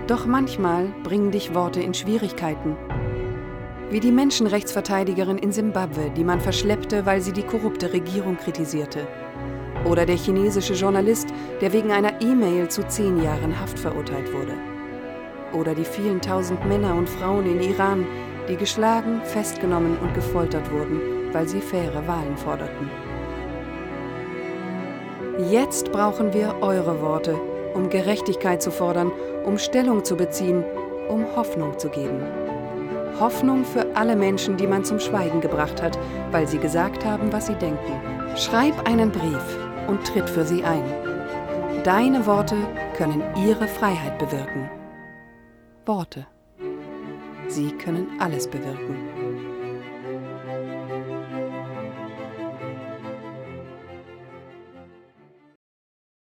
Doch manchmal bringen dich Worte in Schwierigkeiten. Wie die Menschenrechtsverteidigerin in Simbabwe, die man verschleppte, weil sie die korrupte Regierung kritisierte. Oder der chinesische Journalist, der wegen einer E-Mail zu 10 Jahren Haft verurteilt wurde. Oder die vielen tausend Männer und Frauen in Iran, die geschlagen, festgenommen und gefoltert wurden, weil sie faire Wahlen forderten. Jetzt brauchen wir eure Worte, um Gerechtigkeit zu fordern, um Stellung zu beziehen, um Hoffnung zu geben. Hoffnung für alle Menschen, die man zum Schweigen gebracht hat, weil sie gesagt haben, was sie denken. Schreib einen Brief und tritt für sie ein. Deine Worte können ihre Freiheit bewirken. Worte. Sie können alles bewirken.